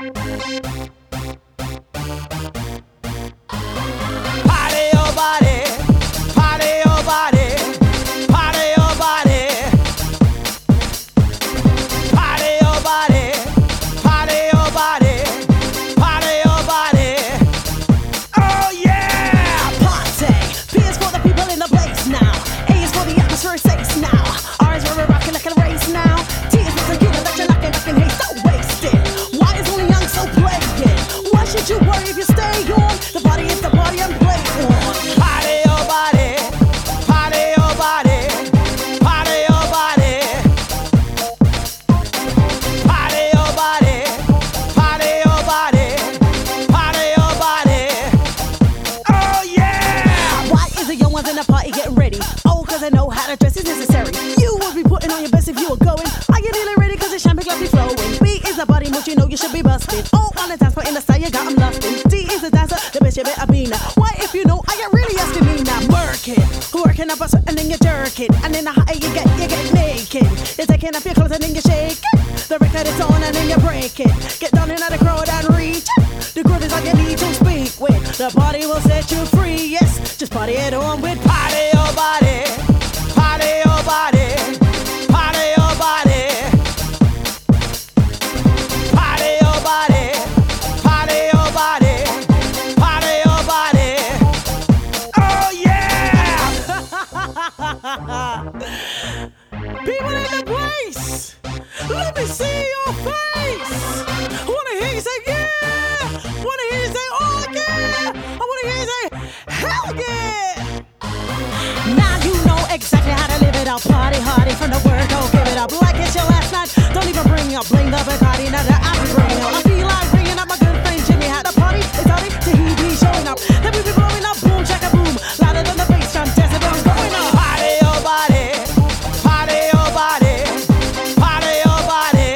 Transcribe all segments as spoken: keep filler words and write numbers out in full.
your body, party your body, party your body, party your body, party your body, party your body. Oh yeah! Party. P is for the people in the place now. A is for the atmosphere safe now. R is where we're rocking like a race now. T is for the killer that you're knocking, knocking, hey, so wasted. Y is only young, so play it. Why should you worry if you stay on? The body is the body and play on. Party your body, party your body, party your body, party your body, party your body, party your body. Oh yeah! Why is it young ones in the party getting ready? Oh, cause I know how to dress is necessary. You would be putting on your best if you were going. Are you really ready? Cause the champagne glass be flowing. B is the body mood, you know you should be busted. O on the dance floor in the style, you got 'em lusting. D is the dancer, the best you better be now. Why if you know, are you really asking me now? Working, working up a sweat and then you jerk it. And then the higher you get, you get naked. You're taking off your clothes and then you shake it. The record is on and then you break it. Get down into the crowd and reach it. The groove is all you need to speak with. The body will set you free, yes. Just party it on with Party your body, party your body, party your body, party your body, party your body, party your body. Oh yeah! people in the place. Let me see your face. I wanna hear you say yeah. I wanna hear you say oh yeah. I wanna hear you say hell yeah. Now you know exactly how to live it up. Party hardy from the word, don't give it up like it's your last night. Don't even bring up, blame the Bacardi. Now that I be bringing up, I feel like bringing up my good friend Jimmy. Had the party, it's party till he be showing up. Then we be blowing up, boom, check a boom, louder than the bass drum, dancing, I'm going up. Party your body, party your body, party your body,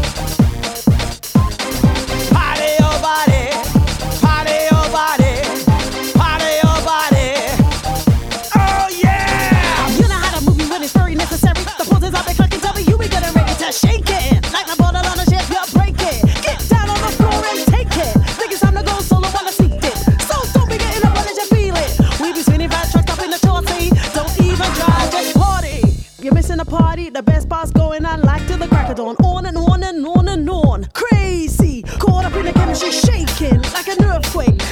party your body, party your body, party your body. Oh yeah! You know how to move me when it's very necessary. The poses I've been clicking, tell me you be getting ready to shake it. Like a bottle on a ship, you break it. Get down on the floor and take it. Think it's time to go solo while I seek it. So don't be getting up unless you feel it. We be spinning fat trucked up in the chassis. Don't even drive, just party. You're missing a party, the best part's going on like till the crack of dawn. On and on and on and on. Crazy, caught up in the chemistry, shaking like an earthquake.